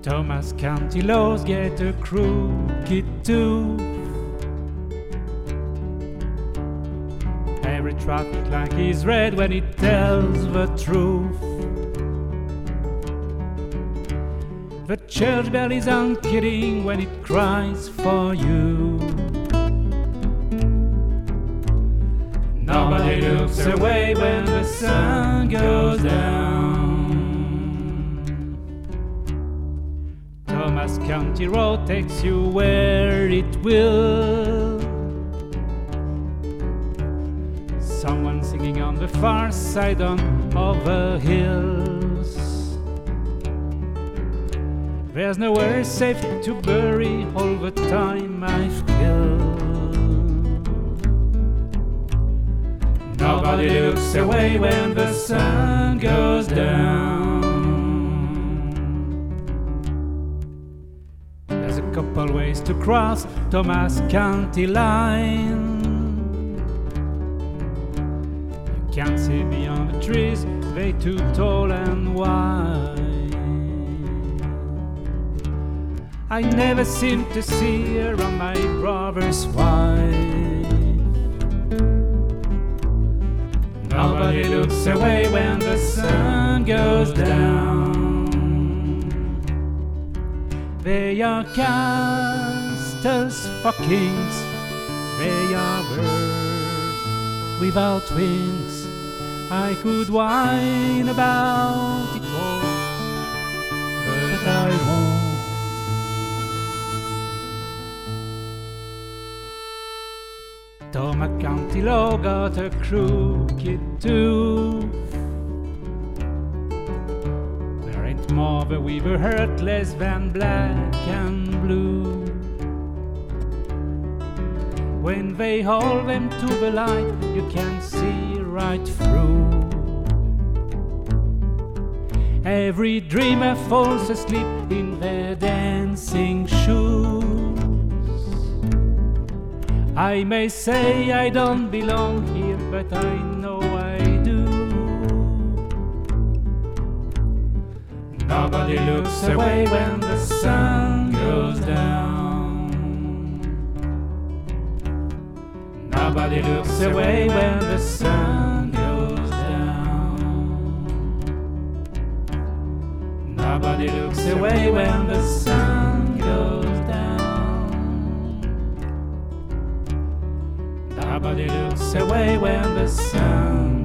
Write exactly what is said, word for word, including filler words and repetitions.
Thomas County laws get a crooked too. Every traffic light is red when it tells the truth. The church bell is unkidding when it cries for you. Nobody looks away when the sun goes down. Thomas County Road takes you where it will. Someone singing on the far side on of the hills. There's nowhere safe to bury all the time I've killed. Nobody looks away when the sun goes down. There's a couple ways to cross Thomas County line. You can't see beyond the trees, they too tall and wide. I never seem to see her on my brother's wife. Nobody looks away when the sun goes down. They are castles for kings, they are birds without wings. I could whine about it all, but I won't. Thomas County law got a crooked tooth. There ain't more the weaver hurt less than black and blue. When they haul them to the light, you can see right through. Every dreamer falls asleep in their dancing shoes. I may say I don't belong here, but I know I do. Nobody looks away when the sun goes down. Nobody looks away when the sun goes down. Nobody looks away when the sun goes down. Nobody looks away when the sun